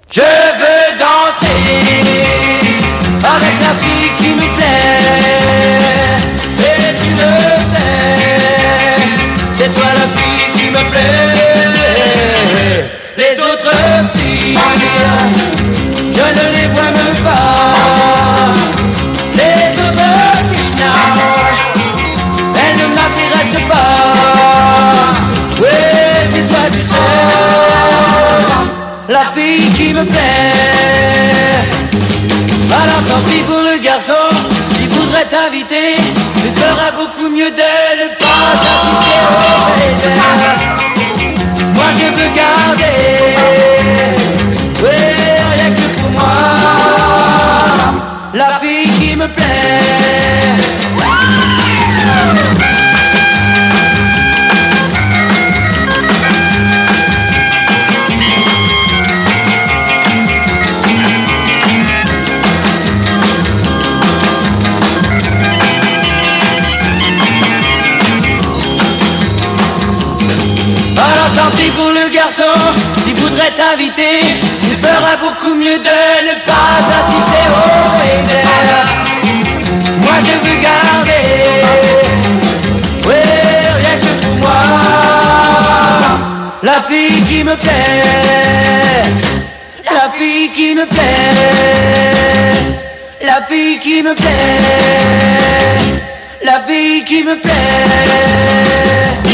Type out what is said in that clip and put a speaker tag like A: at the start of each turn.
A: Je veux danser avec la fille qui me plaît. Et tu le sais, c'est toi la fille qui me plaît. Les autres filles, je ne les vois même pas. Les autres filles, non, elles ne m'intéressent pas. Ouais, c'est toi tu sais, la fille qui me plaît. Alors tant pis pour le garçon qui voudrait t'inviter, tu feras beaucoup mieux de ne pas assister au baiser. Moi je veux garder, ouais, rien que pour moi, la fille qui me plaît. Alors tant pis pour le garçon qui voudrait t'inviter, tu feras beaucoup mieux de ne pas assister au baiser. Moi je veux garder, ouais, rien que pour moi, la fille qui me plaît. La fille qui me plaît. La fille qui me plaît. La fille qui me plaît.